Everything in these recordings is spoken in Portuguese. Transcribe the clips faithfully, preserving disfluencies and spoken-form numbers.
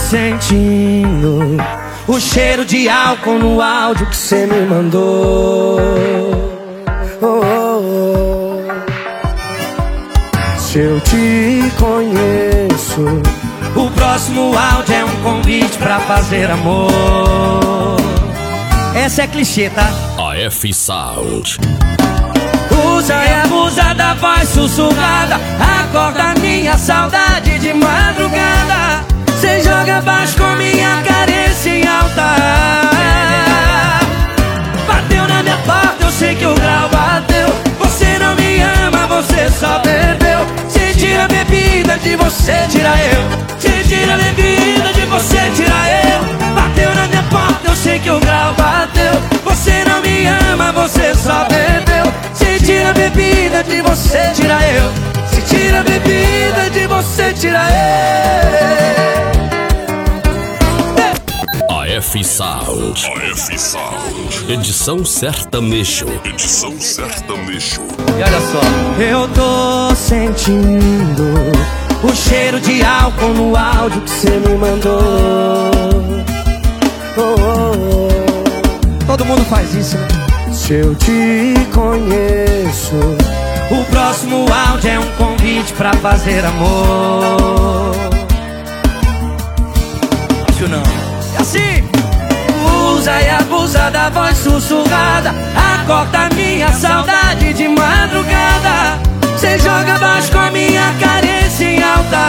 sentindo o cheiro de álcool no áudio que cê me mandou. Oh, oh, oh. Se eu te conheço, o próximo áudio é um convite pra fazer amor. Essa é clichê, tá? A F Sound. Usa e abusa da voz sussurrada, acorda minha saudade de madrugada. Cê joga baixo com minha carência em alta. Bateu na minha porta, eu sei que o grau bateu. Você não me ama, você só bebeu. Cê tira a bebida de você, tira eu. Cê tira a bebida de você, tira eu. Bateu na minha porta, eu sei que o grau bateu. Você não me ama, você só bebeu. Se tira a bebida de você, tira eu. Se tira a bebida de você, tira eu. A F Sound. A F Sound. Edição sertanejo. Edição sertanejo. E olha só, eu tô sentindo o cheiro de álcool no áudio que cê me mandou. Oh, oh, oh. Todo mundo faz isso, né? Se eu te conheço, o próximo áudio é um convite pra fazer amor. Acho não. É assim. Usa e abusa da voz sussurrada, acorda minha saudade de madrugada. Cê joga baixo com a minha carência em alta.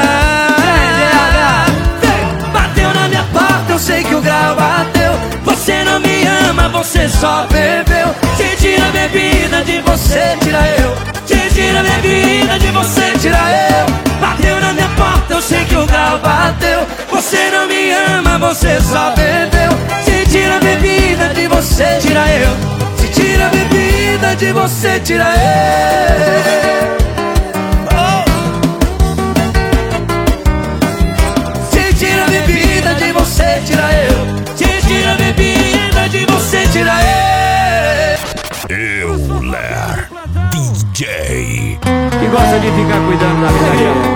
Bateu na minha porta, eu sei que o grau bateu. Você não me ama, você só bebeu. Se tira a bebida de você, tira eu. Se tira a bebida de você, tira eu. Bateu na minha porta, eu sei que o grau bateu. Você não me ama, você só bebeu. Se tira a bebida de você, tira eu. Se tira a bebida de você, tira eu. Se tira a bebida de você, tira eu. Se tira a bebida de você, tira eu. Euler D J. Que gosta de ficar cuidando da vida dela.